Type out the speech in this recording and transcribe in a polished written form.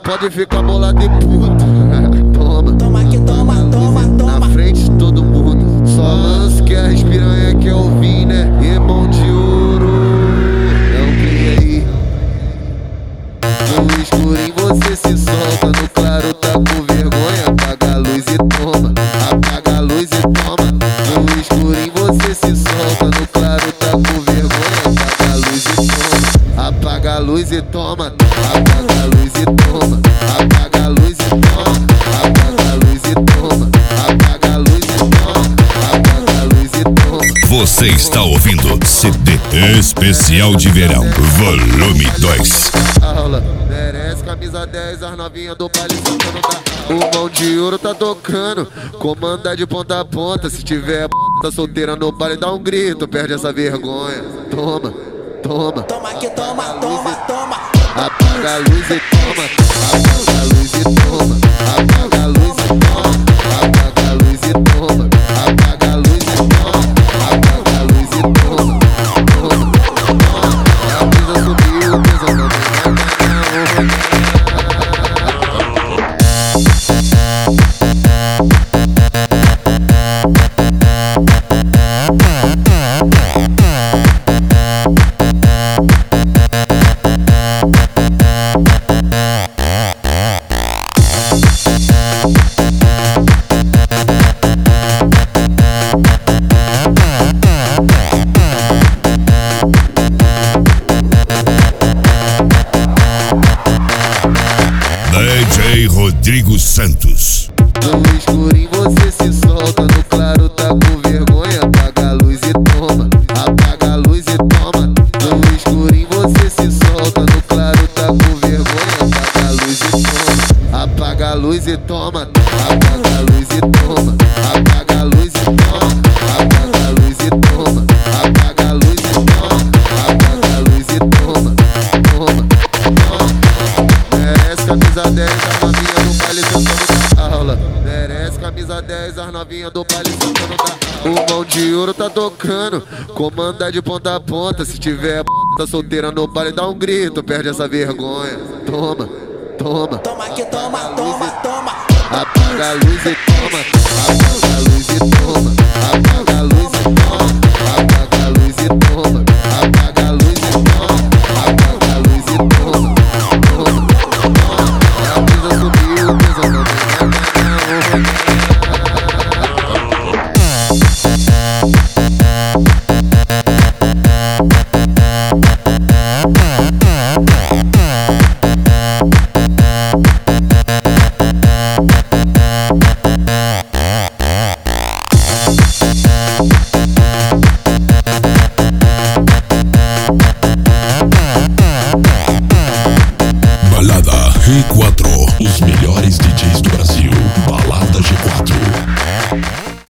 pode ficar bolado e puto. Toma, Toma que toma, toma, toma. na frente de todo mundo. Só lance que as piranha quer ouvir, né? Irmão de ouro, não cria aí. No escurinho você se solta, no claro tá com vergonha. Apaga a luz e toma, apaga a luz e toma. No escurinho você se solta, no claro tá com vergonha. Apaga a luz e toma, apaga a luz e toma, apaga a luz e toma, apaga a luz e toma, apaga a luz e toma, apaga a luz e toma, apaga a luz e toma. Você está ouvindo CD Especial de Verão, Volume 2. Aula, merece camisa 10, as novinhas do baile sentando da. O mão de ouro tá tocando, comanda de ponta a ponta. Se tiver tá solteira no baile, dá um grito, perde essa vergonha. Toma, toma, Toma que toma, toma, toma. apaga a luz e toma, apaga a luz e toma, apaga a luz e toma, apaga a luz e toma, apaga a luz e toma, apaga a luz e toma, toma, toma. A brisa subiu, o peso não tem. DJ Rodrigo Santos. No escurinho você se solta, no claro tá com vergonha. Apaga a luz e toma, apaga a luz e toma. No escurinho você se solta, no claro tá com vergonha. Apaga a luz e toma, apaga a luz e toma, apaga a luz e toma, apaga a luz e toma, apaga a luz e toma, apaga a luz e toma, apaga a luz e toma, toma, toma. Merece camisa 10, a novinha do baile sentando na aula. Merece camisa 10, as novinhas do baile sentando na. O mão de ouro tá tocando, comanda de ponta a ponta. Se tiver tá solteira no baile, dá um grito, perde essa vergonha. Toma, toma, Toma que toma, toma, toma. apaga a luz e toma, apaga a luz e toma, apaga a luz e toma, apaga a luz e toma, apaga a luz e toma, apaga a luz e toma, toma, toma. A brisa subiu, o peso não tem. Balada R4.